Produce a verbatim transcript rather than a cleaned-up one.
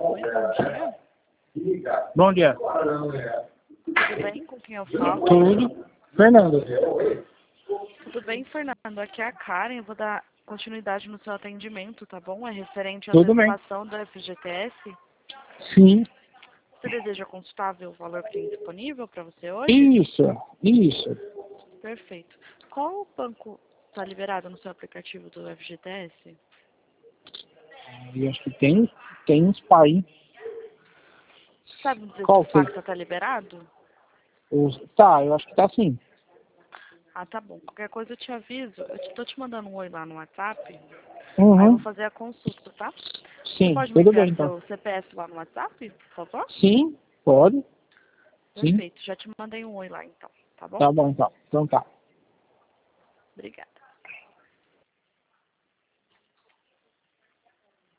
Oi, bom dia. Bom dia. Tudo bem? Com quem eu falo? Tudo. Fernando. Tudo bem, Fernando? Aqui é a Karen. Eu vou dar continuidade no seu atendimento, tá bom? É referente à Tudo bem. antecipação do F G T S. Sim. Você deseja consultar ver o valor que tem disponível para você hoje? Isso. Isso. Perfeito. Qual banco está liberado no seu aplicativo do F G T S? Eu acho que tem, tem uns pai. Sabe me dizer Qual se o que é? Facta está liberado? Os... Tá, eu acho que tá sim. Ah, tá bom. Qualquer coisa eu te aviso. Eu te, tô te mandando um oi lá no WhatsApp. Aí eu Uhum. vou fazer a consulta, tá? Você Sim, pode me tudo bem enviar então. seu C P F lá no WhatsApp, por favor? Sim, pode. Sim. Perfeito. Já te mandei um oi lá então, tá bom? Tá bom então. Então tá. Obrigada.